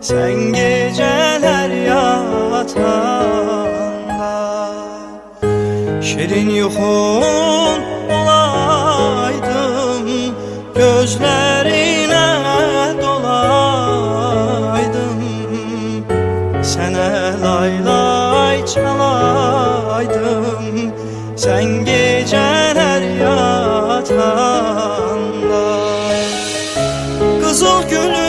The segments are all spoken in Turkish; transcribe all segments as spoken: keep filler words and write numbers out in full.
sen geceler yatanda. Şirin yuxun olaydım, gözlerine dolaydım. Sənə lay lay çalaydım, sen geceler yatanda. Kızıl gülü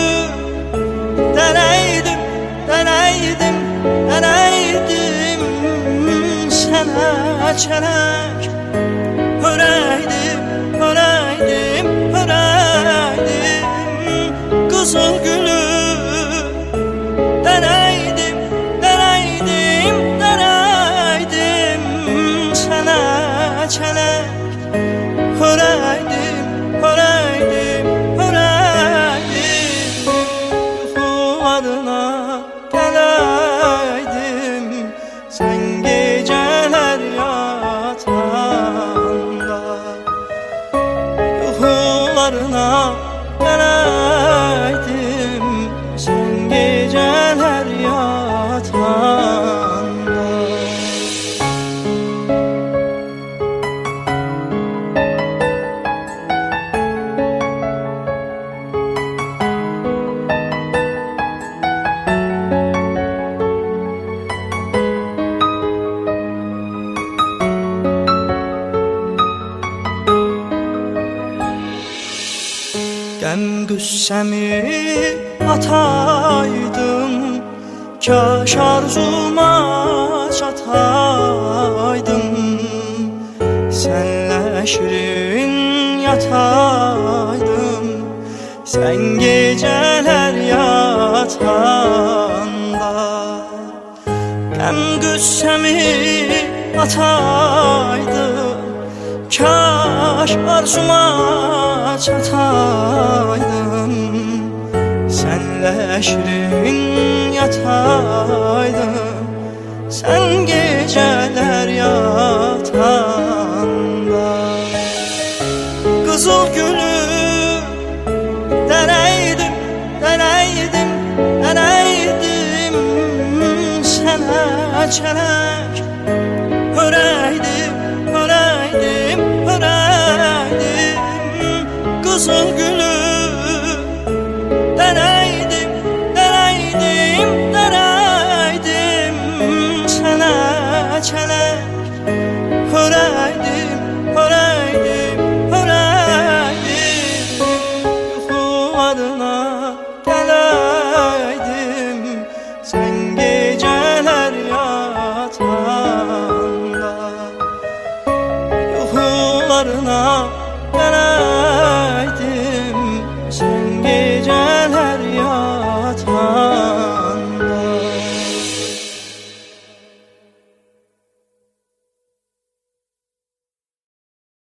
deneydim, deneydim, deneydim. Sənə çələk hörəydim, hörəydim, hörəydim. Kızıl gülü deneydim, deneydim, deneydim. Sənə çələk hörəydim, hörəydim, hörəydim. Yuxularına gələydim, sen geceler yatanda. Yuxularına gələydim, sen geceler yatanda. Qəm qüssəmi ataydım, kaş arzuma çataydım. Sənlə şirin yataydım, sen geceler yatanda. Qəm qüssəmi ataydım, kaş arzuma çataydım. Senle şirin yataydım, sen geceler yatanda. Kızıl gülü deneydim, deneydim, deneydim. Sənə çələk hörəydim, hörəydim, hörəydim. Kızıl gülü deneydim, deneydim, deneydim. Sənə çələk